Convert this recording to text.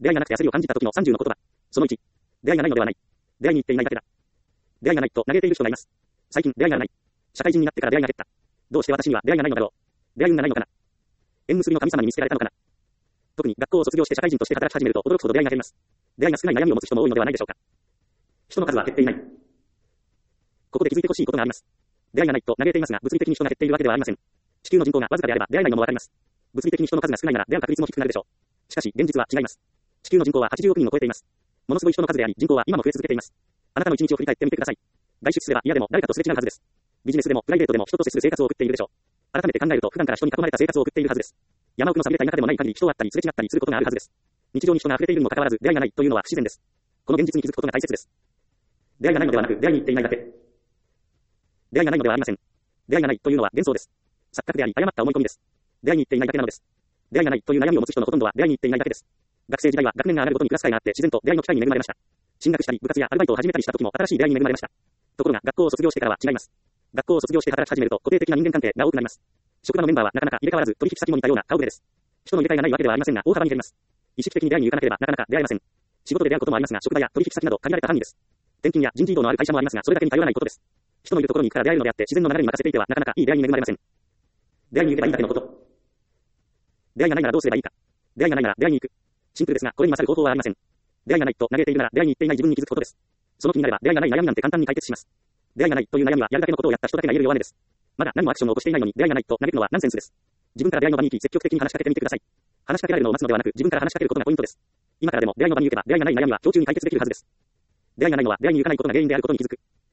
出会いがなくて焦りを感じた時の30の言葉。その1。出会いがないのではない。出会いに行っていないだけだ。出会いがないと嘆いている人がいます。最近出会いがない。社会人になってから出会いが減った。どうして私には出会いがないのだろう。出会い運がないのかな。縁結びの神様に見つけられたのかな。特に学校を卒業して社会人として働き始めると驚くほど出会いが減ります。出会いが少ない悩みを持つ人も多いのではないでしょうか。人の数は減っていない。ここで気づいてほしいことがあります。出会いがないと嘆いていますが、物理的に人が減っているわけではありません。地球の人口がわずかであれば出会いないのもわかります。物理的に人の数が少ないなら出会う確率も低くなるでしょう。しかし、現実は違います。地球の人口は80億人を超えています。ものすごい人の数であり、人口は今も増え続けています。あなたの一日を振り返ってみてください。外出すれば嫌でも誰かとすれ違うはずです。ビジネスでもプライベートでも人と接する生活を送っているでしょう。改めて考えると普段から人に囲まれた生活を送っているはずです。山奥の寂れた田舎でもない限り人はあったりすれ違ったりすることがあるはずです。日常に人が溢れているにもかかわらず出会いがないというのは不自然です。この現実に気づくことが大切です。出会いがないのではなく出会いに行っていないだけ。出会いがないのではありません。出会いがないというのは幻想です。錯覚であり誤った思い込みです。出会いに行っていないだけなのです。出会いがないという悩みを持つ人のほとんどは出会いに行っていないだけです。学生時代は学年が上がるごとにクラス会があって自然と出会いの機会に恵まれました。進学したり部活やアルバイトを始めたりした時も新しい出会いに恵まれました。ところが学校を卒業してからは違います。学校を卒業して働き始めると固定的な人間関係が多くなります。職場のメンバーはなかなか入れ替わらず取引先も似たような顔ぶれです。人の入れ替えがないわけではありませんが大幅に減ります。意識的に出会いに行かなければなかなか出会えません。仕事で出会うこともありますが職場や取引先など限られた範囲です。転勤や人事異動のある会社もありますがそれだけに頼らないことです。人のいるところに行くから出会えるのであって自然の流れに任せていてはなかなかいい出会いに恵まれません。出会いに行けばいいだけのこと。出会いがないならどうすればいいか。出会いがないなら出会いに行く。シンプルですがこれに勝る方法はありません。出会いがないと嘆いているなら出会いに行っていない自分に気づくことです。その気になれば出会いがない悩みなんて簡単に解決します。出会いがないという悩みはやるだけのことをやった人だけが言える弱音です。まだ何もアクションを起こしていないのに出会いがないと嘆くのはナンセンスです。自分から出会いの場に行き積極的に話しかけてみてください。話しかけられるのを待つのではなく自分から話しかけることがポイントです。今からでも出会いの場に行けば出会いがない悩みは今日中に解決できるはずです。出会いがないのは出会いに行かないことが原因であることに気づく。